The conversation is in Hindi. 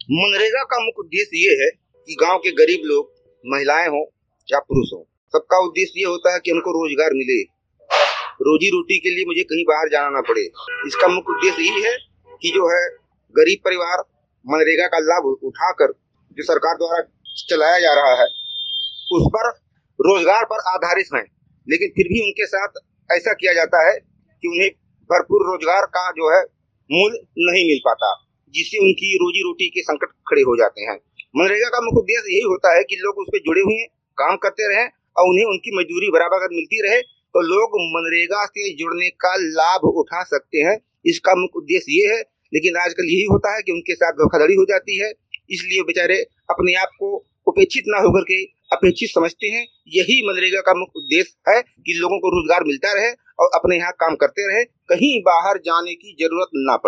मनरेगा का मुख्य उद्देश्य ये है कि गांव के गरीब लोग, महिलाएं हों या पुरुष हों, सबका उद्देश्य ये होता है कि उनको रोजगार मिले, रोजी रोटी के लिए मुझे कहीं बाहर जाना ना पड़े। इसका मुख्य उद्देश्य यही है कि जो है गरीब परिवार मनरेगा का लाभ उठाकर जो सरकार द्वारा चलाया जा रहा है उस पर रोजगार पर आधारित हैं, लेकिन फिर भी उनके साथ ऐसा किया जाता है कि उन्हें भरपूर रोजगार का जो है मूल्य नहीं मिल पाता, जिससे उनकी रोजी रोटी के संकट खड़े हो जाते हैं। मनरेगा का मुख्य उद्देश्य यही होता है कि लोग उस पर जुड़े हुए काम करते रहें और उन्हें उनकी मजदूरी बराबर अगर मिलती रहे तो लोग मनरेगा से जुड़ने का लाभ उठा सकते हैं। इसका मुख्य उद्देश्य ये है, लेकिन आजकल यही होता है कि उनके साथ धोखाधड़ी हो जाती है, इसलिए बेचारे अपने आप को उपेक्षित ना होकर के अपेक्षित समझते हैं। यही मनरेगा का मुख्य उद्देश्य है कि लोगों को रोजगार मिलता रहे और अपने यहाँ काम करते रहे, कहीं बाहर जाने की जरूरत ना पड़े।